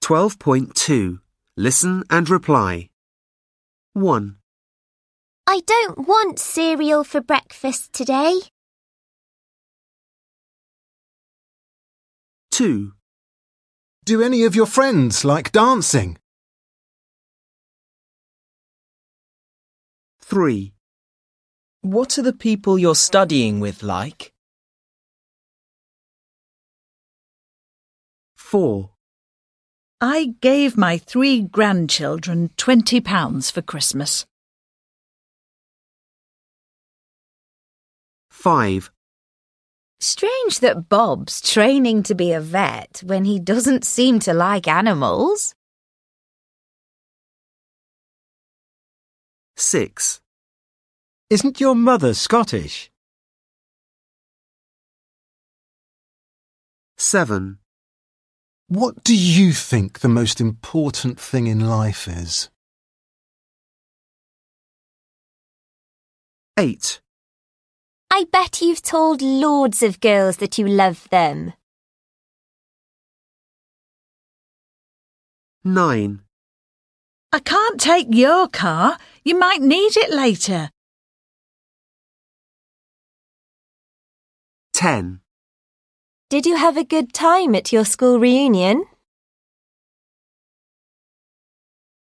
12.2. Listen and reply. 1, I don't want cereal for breakfast today. 2, Do any of your friends like dancing? 3, What are the people you're studying with like? 4, I gave my 3 grandchildren £20 for Christmas. 5, Strange that Bob's training to be a vet when he doesn't seem to like animals. 6, Isn't your mother Scottish? 7, What do you think the most important thing in life is? 8, I bet you've told loads of girls that you love them. 9, I can't take your car. You might need it later. 10. Did you have a good time at your school reunion?